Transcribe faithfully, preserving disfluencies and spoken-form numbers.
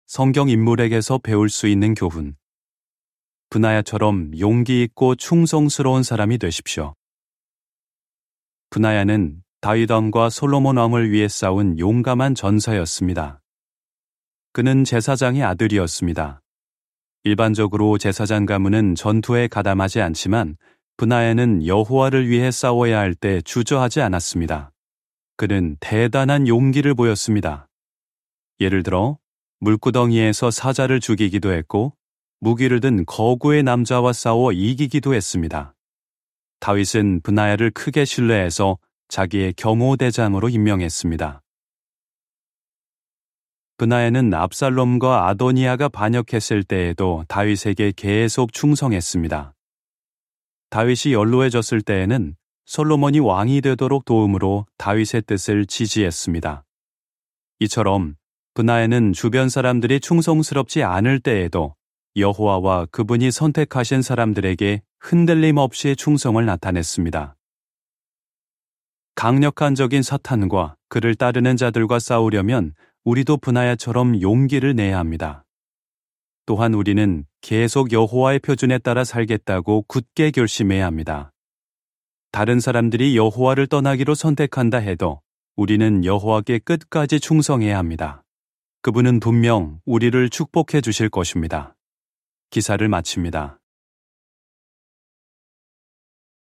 성경 인물에게서 배울 수 있는 교훈. 브나야처럼 용기 있고 충성스러운 사람이 되십시오. 브나야는 다윗 왕과 솔로몬 왕을 위해 싸운 용감한 전사였습니다. 그는 제사장의 아들이었습니다. 일반적으로 제사장 가문은 전투에 가담하지 않지만 브나야는 여호와를 위해 싸워야 할 때 주저하지 않았습니다. 그는 대단한 용기를 보였습니다. 예를 들어 물구덩이에서 사자를 죽이기도 했고 무기를 든 거구의 남자와 싸워 이기기도 했습니다. 다윗은 브나야를 크게 신뢰해서 자기의 경호대장으로 임명했습니다. 브나야는 압살롬과 아도니아가 반역했을 때에도 다윗에게 계속 충성했습니다. 다윗이 연로해졌을 때에는 솔로몬이 왕이 되도록 도움으로 다윗의 뜻을 지지했습니다. 이처럼 브나야는 주변 사람들이 충성스럽지 않을 때에도 여호와와 그분이 선택하신 사람들에게 흔들림 없이 충성을 나타냈습니다. 강력한 적인 사탄과 그를 따르는 자들과 싸우려면 우리도 브나야처럼 용기를 내야 합니다. 또한 우리는 계속 여호와의 표준에 따라 살겠다고 굳게 결심해야 합니다. 다른 사람들이 여호와를 떠나기로 선택한다 해도 우리는 여호와께 끝까지 충성해야 합니다. 그분은 분명 우리를 축복해 주실 것입니다. 기사를 마칩니다.